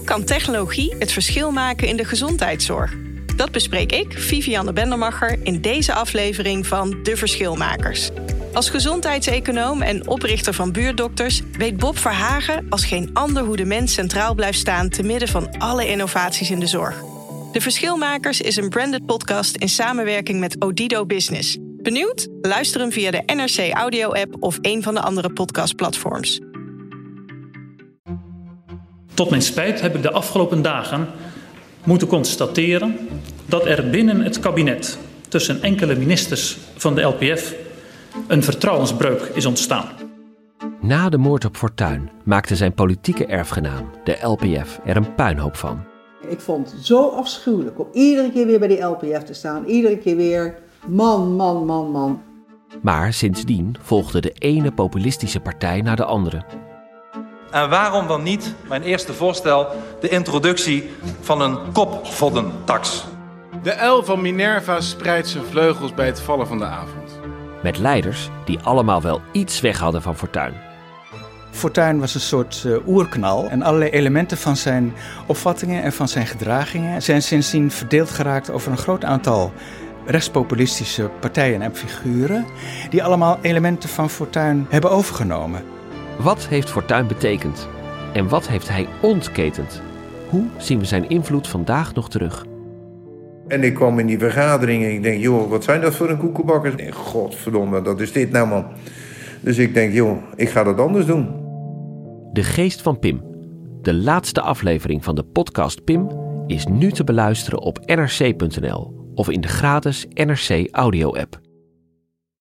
kan technologie het verschil maken in de gezondheidszorg? Dat bespreek ik, Vivianne Bendermacher, in deze aflevering van De Verschilmakers. Als gezondheidseconoom en oprichter van Buurtdokters weet Bob Verhagen als geen ander hoe de mens centraal blijft staan te midden van alle innovaties in de zorg. De Verschilmakers is een branded podcast in samenwerking met Odido Business. Benieuwd? Luister hem via de NRC Audio-app of een van de andere podcastplatforms. Tot mijn spijt heb ik de afgelopen dagen moeten constateren dat er binnen het kabinet tussen enkele ministers van de LPF een vertrouwensbreuk is ontstaan. Na de moord op Fortuyn maakte zijn politieke erfgenaam, de LPF, er een puinhoop van. Ik vond het zo afschuwelijk om iedere keer weer bij die LPF te staan. Iedere keer weer man. Maar sindsdien volgde de ene populistische partij naar de andere. En waarom dan niet, mijn eerste voorstel, de introductie van een kopvoddentax. De uil van Minerva spreidt zijn vleugels bij het vallen van de avond. Met leiders die allemaal wel iets weg hadden van Fortuyn. Fortuyn was een soort oerknal en allerlei elementen van zijn opvattingen en van zijn gedragingen zijn sindsdien verdeeld geraakt over een groot aantal rechtspopulistische partijen en figuren die allemaal elementen van Fortuyn hebben overgenomen. Wat heeft Fortuyn betekend? En wat heeft hij ontketend? Hoe zien we zijn invloed vandaag nog terug? En ik kwam in die vergadering en ik denk, joh, wat zijn dat voor een koekenbakkers? Ik denk, godverdomme, dat is dit nou, man. Dus ik denk, joh, ik ga dat anders doen. De Geest van Pim. De laatste aflevering van de podcast Pim is nu te beluisteren op nrc.nl of in de gratis NRC Audio-app.